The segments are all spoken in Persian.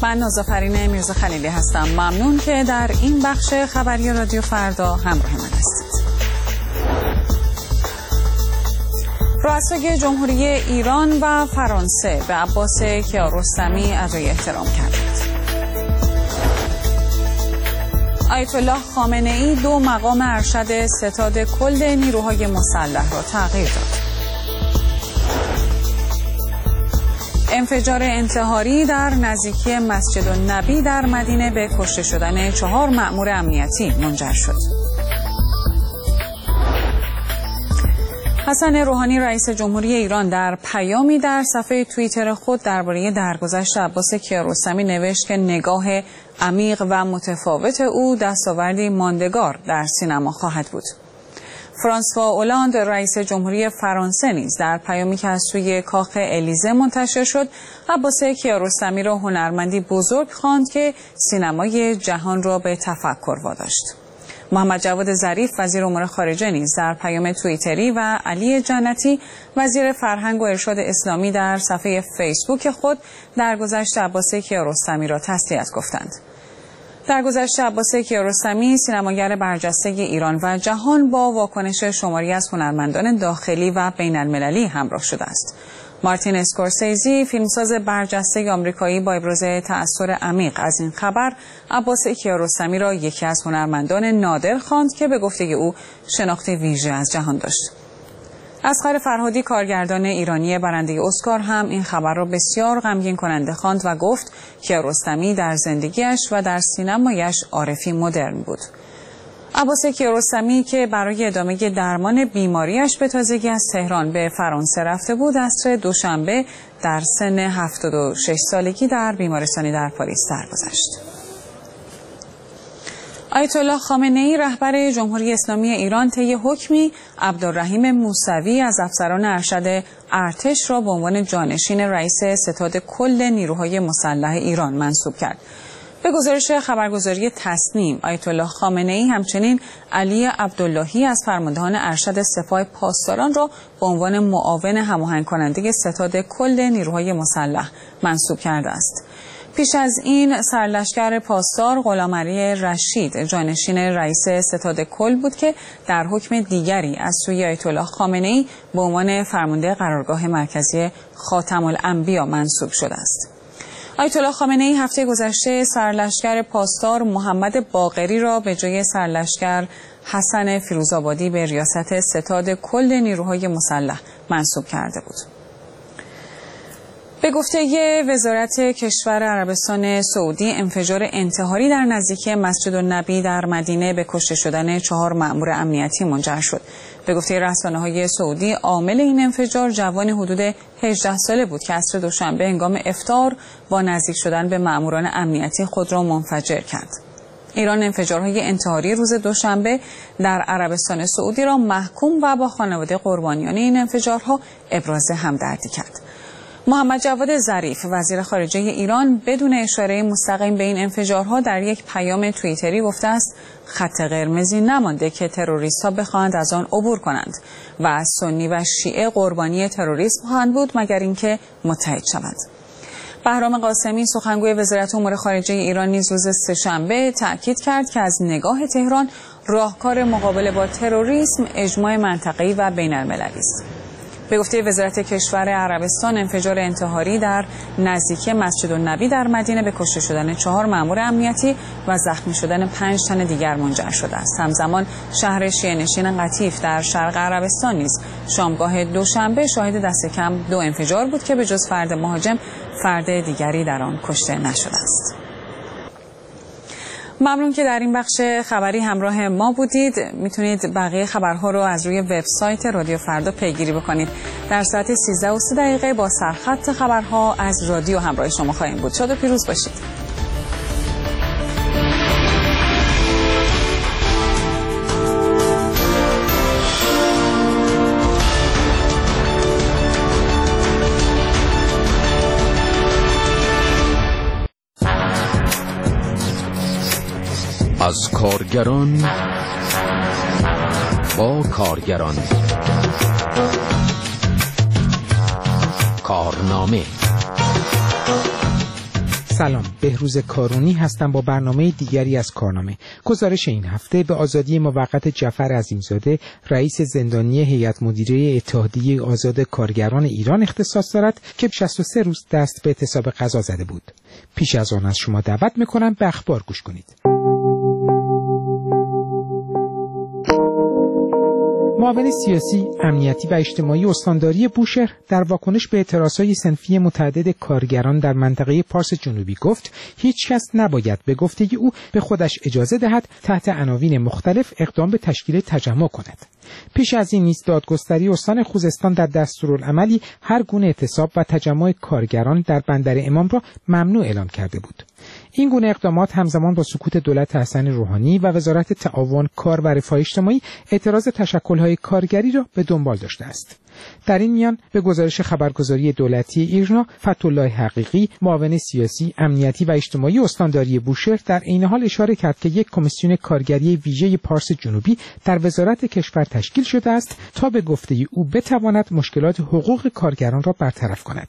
من نازافرین میرزا خلیلی هستم. ممنون که در این بخش خبری رادیو فردا همراه من هستید. رؤسای جمهوری ایران و فرانسه به عباس کیارستمی ادای احترام کردند. آیت الله خامنه ای 2 مقام ارشد ستاد کل نیروهای مسلح را تغییر داد. انفجار انتحاری در نزدیکی مسجد النبی در مدینه به کشته شدن 4 مأمور امنیتی منجر شد. حسن روحانی رئیس جمهوری ایران در پیامی در صفحه توییتر خود درباره درگذشت عباس کیارستمی نوشت که نگاه عمیق و متفاوت او دستاوردی ماندگار در سینما خواهد بود. فرانسوا اولاند رئیس جمهوری فرانسه نیز در پیامی که از سوی کاخ الیزه منتشر شد عباس کیارستمی را هنرمندی بزرگ خواند که سینمای جهان را به تفکر واداشت. محمد جواد ظریف وزیر امور خارجه نیز در پیام توییتری و علی جنتی وزیر فرهنگ و ارشاد اسلامی در صفحه فیسبوک خود درگذشت عباس کیارستمی را تسلیت گفتند. درگذشت عباس کیارستمی سینماگر برجسته ایران و جهان با واکنش شماری از هنرمندان داخلی و بین المللی همراه شده است. مارتین اسکورسیزی فیلمساز برجسته آمریکایی با ابراز تأثیر عمیق از این خبر عباس کیارستمی را یکی از هنرمندان نادر خواند که به گفته او شناخت ویژه از جهان داشت. اصغر فرهادی کارگردان ایرانی برنده اسکار هم این خبر را بسیار غمگین کننده خواند و گفت کیارستمی در زندگیش و در سینمایش عارفی مدرن بود. عباس کیارستمی که برای ادامه درمان بیماریش به تازگی از تهران به فرانسه رفته بود عصر دوشنبه در سن 76 سالگی در بیمارستانی در پاریس درگذشت. آیت الله خامنه ای رهبر جمهوری اسلامی ایران طی حکمی عبدالرحیم موسوی از افسران ارشد ارتش را به عنوان جانشین رئیس ستاد کل نیروهای مسلح ایران منصوب کرد. به گزارش خبرگزاری تصنیم آیت الله خامنه ای همچنین علی عبداللهی از فرماندهان ارشد سپاه پاسداران را به عنوان معاون هماهنگ کننده ستاد کل نیروهای مسلح منصوب کرده است. پیش از این سرلشکر پاسدار غلامعلی رشید جانشین رئیس ستاد کل بود که در حکم دیگری از سوی آیت الله خامنه ای به عنوان فرمانده قرارگاه مرکزی خاتم الانبیا منصوب شده است. آیت الله خامنه ای هفته گذشته سرلشکر پاسدار محمد باقری را به جای سرلشکر حسن فیروزآبادی به ریاست ستاد کل نیروهای مسلح منصوب کرده بود. به گفته وزارت کشور عربستان سعودی انفجار انتحاری در نزدیکی مسجد النبی در مدینه به کشته شدن 4 مأمور امنیتی منجر شد. به گفته رسانه‌های سعودی عامل این انفجار جوانی حدود 18 ساله بود که عصر دوشنبه هنگام افطار با نزدیک شدن به مأموران امنیتی خود را منفجر کرد. ایران انفجارهای انتحاری روز دوشنبه در عربستان سعودی را محکوم و با خانواده قربانیان این انفجارها ابراز همدردی کرد. محمد جواد ظریف وزیر خارجه ایران بدون اشاره مستقیم به این انفجارها در یک پیام توییتری گفته است خط قرمزی نمانده که تروریست‌ها بخواهند از آن عبور کنند و از سنی و شیعه قربانی تروریسم خواهند بود مگر اینکه متحد شوند. بهرام قاسمی سخنگوی وزارت امور خارجه ایران نیز روز سه‌شنبه تأکید کرد که از نگاه تهران راهکار مقابله با تروریسم اجماع منطقه‌ای و بین‌المللی است. به گفته وزارت کشور عربستان انفجار انتحاری در نزدیکی مسجد النبی در مدینه به کشته شدن 4 مأمور امنیتی و زخمی شدن 5 تن دیگر منجر شده است. همزمان شهر شیعه‌نشین قطیف در شرق عربستان نیز شامگاه دوشنبه شاهد دست کم 2 انفجار بود که به جز فرد مهاجم فرد دیگری در آن کشته نشده است. ممنون که در این بخش خبری همراه ما بودید. میتونید بقیه خبرها رو از روی وبسایت رادیو فردا پیگیری بکنید. در ساعت 13:30 با سرخط خبرها از رادیو همراه شما خواهیم بود. شاد و پیروز باشید. از کارگران با کارگران کارنامه. سلام، بهروز کارونی هستم با برنامه دیگری از کارنامه. گزارش این هفته به آزادی موقت جعفر عظیمزاده، رئیس زندانی هیئت مدیره اتحادیه آزاد کارگران ایران اختصاص دارد که 63 روز دست به اعتصاب قضا زده بود. پیش از آن از شما دعوت می‌کنم به اخبار گوش کنید. معاون سیاسی، امنیتی و اجتماعی استانداری بوشهر در واکنش به اعتراضهای صنفی متعدد کارگران در منطقه پارس جنوبی گفت هیچ کس نباید به گفته او به خودش اجازه دهد تحت عناوین مختلف اقدام به تشکیل تجمع کند. پیش از این نیز دادگستری استان خوزستان در دستورالعملی هر گونه اعتصاب و تجمع کارگران در بندر امام را ممنوع اعلام کرده بود. این گونه اقدامات همزمان با سکوت دولت حسن روحانی و وزارت تعاون، کار و رفاه اجتماعی اعتراض تشکل‌های کارگری را به دنبال داشته است. در این میان به گزارش خبرگزاری دولتی ایرنا، فتح‌الله حقیقی، معاون سیاسی، امنیتی و اجتماعی استانداری بوشهر در عین حال اشاره کرد که یک کمیسیون کارگری ویژه پارس جنوبی در وزارت کشور تشکیل شده است تا به گفته او بتواند مشکلات حقوق کارگران را برطرف کند.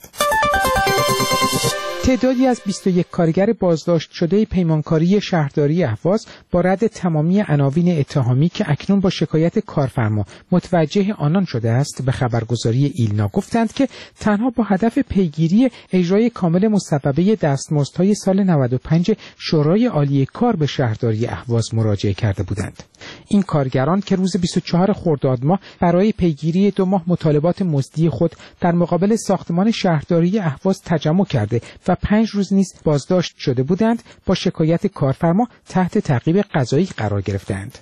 تعدادی از 21 کارگر بازداشت شده پیمانکاری شهرداری اهواز با رد تمامی عناوین اتهامی که اکنون با شکایت کارفرما متوجه آنان شده است به خبرگزاری ایلنا گفتند که تنها با هدف پیگیری اجرای کامل مصوبه دستمزدهای سال 95 شورای عالی کار به شهرداری اهواز مراجعه کرده بودند. این کارگران که روز 24 خرداد ماه برای پیگیری 2 ماه مطالبات مزدی خود در مقابل ساختمان شهرداری اهواز تجمع کرده و 5 روز نیز بازداشت شده بودند، با شکایت کارفرما تحت تعقیب قضایی قرار گرفتند.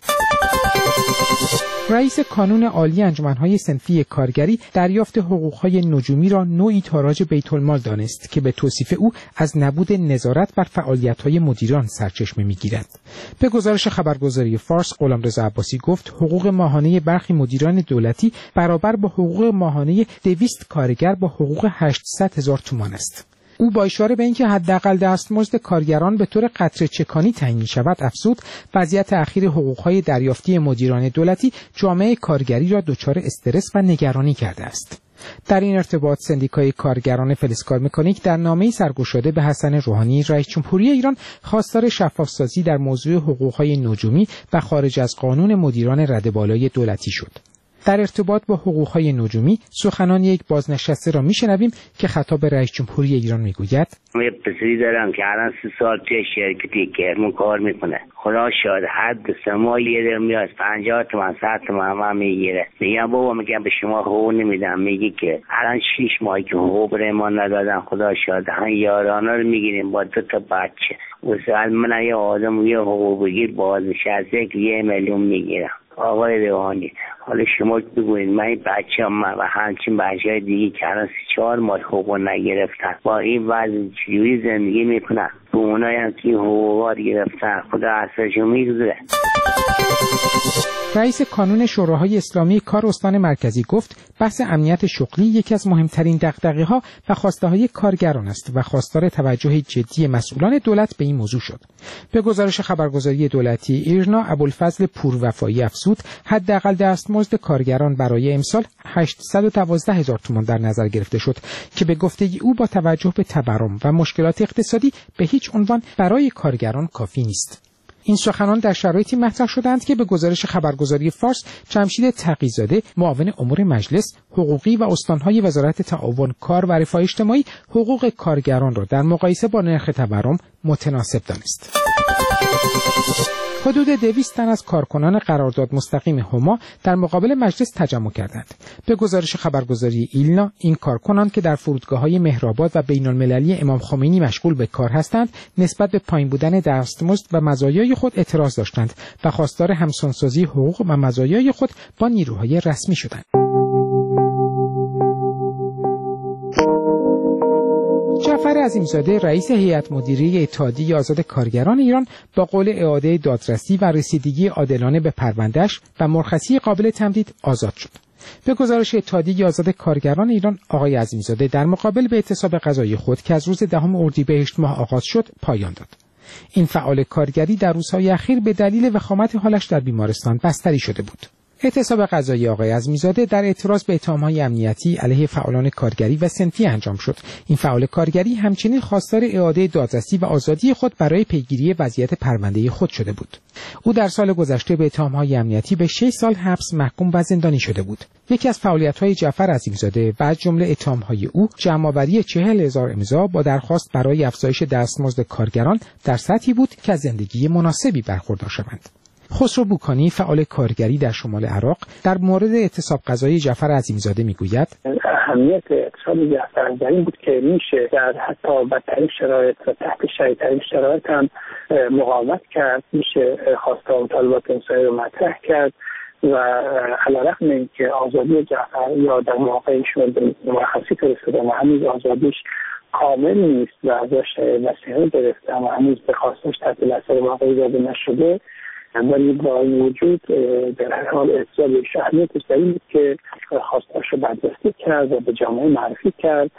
رئیس کانون عالی انجمن‌های صنفی کارگری دریافت حقوق‌های نجومی را نوعی تاراج بیت‌المال دانست که به توصیف او از نبود نظارت بر فعالیت‌های مدیران سرچشمه می‌گیرد. به گزارش خبرگزاری فارس، غلامرضا عباسی گفت حقوق ماهانه برخی مدیران دولتی برابر با حقوق ماهانه 200 کارگر با حقوق 800,000 تومان است. او با اشاره به اینکه حداقل دستمزد کارگران به طور قطره چکانی تعیین می‌شود افزود وضعیت اخیر حقوق‌های دریافتی مدیران دولتی جامعه کارگری را دچار استرس و نگرانی کرده است. در این ارتباط سندیکای کارگران فلزکار مکانیک در نامه‌ای سرگشاده به حسن روحانی رئیس جمهوری ایران خواستار شفاف‌سازی در موضوع حقوق‌های نجومی و خارج از قانون مدیران رده بالای دولتی شد. در ارتباط با حقوق‌های نجومی سخنان یک بازنشسته را می‌شنویم که خطاب رئیس جمهوری ایران می‌گوید: یه پسری دارم که الان 3 سال توی شرکتی کرمون کار میکنه. خدا شاید حد سما یه در میاد 50 تومن 100 تومن هم میگیره. میگم بابا میگم به شما حقوق نمیدم. میگی که الان 6 ماهی که حقوق ما ندادن. خدا شاید هم یارانا رو میگیریم با 2 تا بچه. واسه من یه آدم یه حقوق بگیر بازنشسته که 1 میلیون میگیرم. آقای روحانی حالا شما بگوید من این بچه‌ام و همچین بچه‌های دیگه که الان 4 ماه حقوق نگرفتن با این وضع چجوری زندگی میکنن؟ به اونایی هم که حقوقا گرفتن خدا اثرشو میگذاره. رئیس کانون شوراهای اسلامی کار استان مرکزی گفت بحث امنیت شغلی یکی از مهمترین دغدغه‌ها و خواسته‌های کارگران است و خواستار توجه جدی مسئولان دولت به این موضوع شد. به گزارش خبرگزاری دولتی ایرنا، ابوالفضل پوروفایی افزود حداقل دستمزد کارگران برای امسال 812,000 تومان در نظر گرفته شد که به گفته او با توجه به تورم و مشکلات اقتصادی به هیچ عنوان برای کارگران کافی نیست. این سخنان در شرایطی مطرح شدند که به گزارش خبرگزاری فارس جمشید تقی‌زاده، معاون امور مجلس، حقوقی و استانهای وزارت تعاون، کار و رفاه اجتماعی حقوق کارگران را در مقایسه با نرخ تورم متناسب دانست. حدود 200 تن از کارکنان قرارداد مستقیم هما در مقابل مجلس تجمع کردند. به گزارش خبرگزاری ایلنا، این کارکنان که در فرودگاه‌های مهرآباد و بین‌المللی امام خمینی مشغول به کار هستند، نسبت به پایین بودن دستمزد و مزایای خود اعتراض داشتند و خواستار همسانسازی حقوق و مزایای خود با نیروهای رسمی شدند. جعفر عظیمزاده، رئیس هیئت مدیره اتحادیه آزاد کارگران ایران، با قول اعاده دادرسی و رسیدگی عادلانه به پرونده‌اش و مرخصی قابل تمدید آزاد شد. به گزارش اتحادیه آزاد کارگران ایران، آقای عظیمزاده در مقابل به اعتصاب قضایی خود که از روز 10 اردیبهشت ماه آغاز شد پایان داد. این فعال کارگری در روزهای اخیر به دلیل وخامت حالش در بیمارستان بستری شده بود. اعتصاب غذایی آقای عظمیزاده در اعتراض به اتهام‌های امنیتی علیه فعالان کارگری و صنفی انجام شد. این فعال کارگری همچنین خواستار اعاده دادرسی و آزادی خود برای پیگیری وضعیت پرونده خود شده بود. او در سال گذشته به اتهام‌های امنیتی به 6 سال حبس محکوم و زندانی شده بود. یکی از فعالیت‌های جعفر عظیمزاده و از جمله اتهام‌های او جمع‌آوری 40,000 امضا با درخواست برای افزایش دستمزد کارگران در سطحی بود که از زندگی مناسبی برخوردار شوند. خسرو بوکانی فعال کارگری در شمال عراق در مورد اعتصاب غذایی جعفر عظیمزاده میگوید اهمیت اعتصاب جعفر در این بود که میشه در حتی بدترین شرایط و تحت شدیدترین شرایط هم مقاومت کرد، میشه خواسته و مطالبات انسانی رو مطرح کرد و علیرغم اینکه آزادی جعفر یا در واقع ایشون به مرخصی فرستاده و هنوز آزادیش کامل نیست و ازش نصیحت گرفته اما هنوز به خواستش تحت تاثیر واقعی داده نشده، ولی با این وجود در هر حال اعتصاب اهمیتش در این بود که خواستهاش رو برجسته کرد و به جامعه معرفی کرد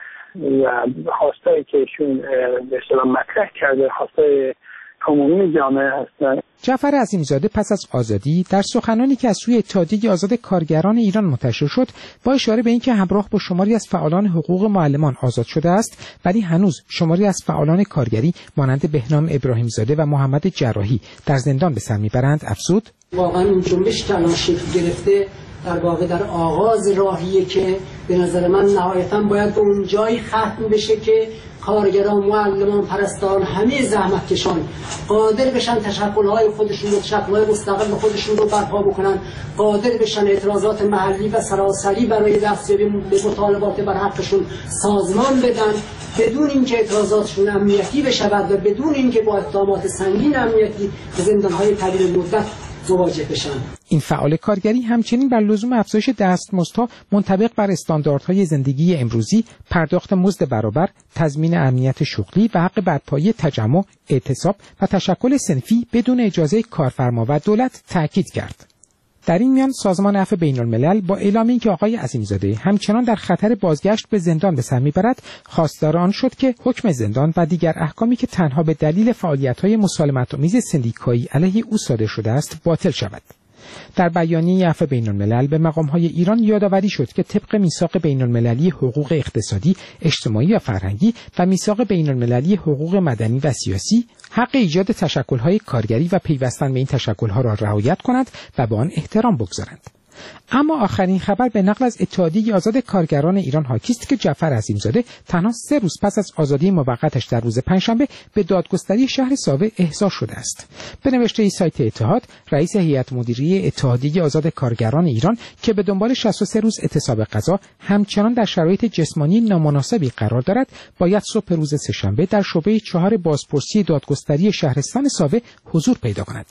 و خواستهایی که ایشون به اصطلاح مطرح کرده خواستهای عمومی جامعه هستند. جعفر عظیمزاده پس از آزادی در سخنانی که از سوی اتحادیه آزاد کارگران ایران منتشر شد با اشاره به اینکه همراه با شماری از فعالان حقوق معلمان آزاد شده است، ولی هنوز شماری از فعالان کارگری مانند بهنام ابراهیمزاده و محمد جراحی در زندان به سر میبرند، افزود واقعا این جنبش که الان شکل گرفته در واقع در آغاز راهیه که به نظر من نهایتاً باید به اون جایی ختم بشه که کارگران، معلمان، پرستاران، همه زحمتکشان قادر بشن تشکل‌های خودشون رو، تشکل‌های مستقل خودشون رو برپا بکنن، قادر بشن اعتراضات محلی و سراسری برای دستیابی به مطالبات بر حقشون سازمان بدن، بدون اینکه اعتراضاتشون امنیتی بشود و بدون اینکه با اقدامات سنگین امنیتی به زندان‌های طویل مدت مواجه بشن. این فعال کارگری همچنین بر لزوم افزایش دستمزدها منطبق بر استانداردهای زندگی امروزی، پرداخت مزد برابر، تضمین امنیت شغلی و حق برپایی تجمع، اعتصاب و تشکل صنفی بدون اجازه کارفرما و دولت تاکید کرد. در این میان سازمان عفو بین‌الملل با اعلام اینکه آقای عظیمزاده همچنان در خطر بازگشت به زندان به سر میبرد، خواستار آن شد که حکم زندان و دیگر احکامی که تنها به دلیل فعالیت‌های مسالمت‌آمیز سندیکایی علیه او صادر شده است باطل شود. در بیانیه عفو بین‌الملل به مقام‌های ایران یادآوری شد که طبق میثاق بین‌المللی حقوق اقتصادی، اجتماعی و فرهنگی و میثاق بین‌المللی حقوق مدنی و سیاسی، حق ایجاد تشکل‌های کارگری و پیوستن به این تشکل‌ها را رعایت کنند و به آن احترام بگذارند. اما آخرین خبر به نقل از اتحادیه آزاد کارگران ایران حاکی است که جعفر عظیمزاده تنها 3 روز پس از آزادی موقتش در روز پنجشنبه به دادگستری شهر ساوه احضار شده است. به نوشته سایت اتحاد، رئیس هیئت مدیره اتحادیه آزاد کارگران ایران که به دنبال 63 روز اعتصاب غذا همچنان در شرایط جسمانی نامناسبی قرار دارد، باید صبح روز سه‌شنبه در شعبه 4 بازپرسی دادگستری شهرستان ساوه حضور پیدا کند.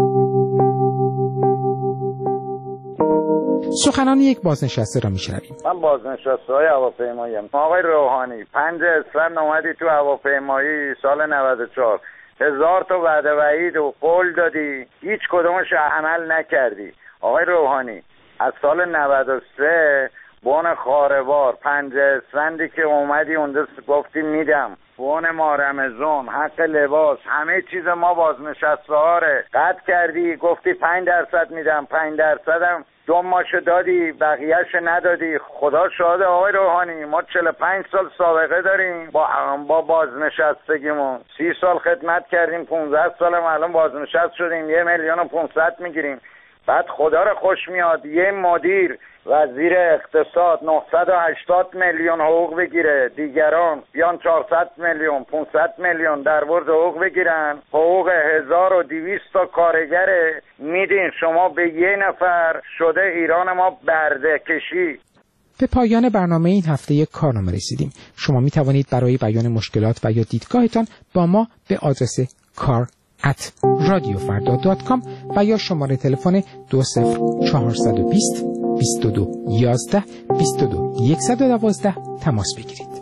سخنان یک بازنشسته را میشنویم. من بازنشسته های هواپیماییم. آقای روحانی 5 اسفند اومدی تو هواپیمایی سال 94 1000 تا وعده وعید و قول دادی، هیچ کدومش عمل نکردی. آقای روحانی از سال 93 بون خاربار 5 اسفندی که اومدی اونجا گفتی میدم، بون مارمزون، حق لباس، همه چیز ما بازنشسته ها رو قطع کردی، گفتی 5% میدم، 5% هم 2 ماهشو دادی، بقیهش ندادی. خدا شاهد آقای روحانی ما 45 سال سابقه داریم با بازنشستگیمون، 30 سال خدمت کردیم، 15 سالم الان بازنشست شدیم، 1,500,000 میگیریم. بعد خدا رو خوش میاد یه مدیر وزیر اقتصاد 980 میلیون حقوق بگیره، دیگران بیان 400 میلیون 500 میلیون در ورد حقوق بگیرن، حقوق 1200 تا کارگر میدین شما به یه نفر. شده ایران ما برده کشی. به پایان برنامه این هفته کارنامه رسیدیم. شما می توانید برای بیان مشکلات و یا دیدگاهتان با ما به آدرس kar@radiofarda.com و یا شماره تلفن 20420 22 11 22 112 تماس بگیرید.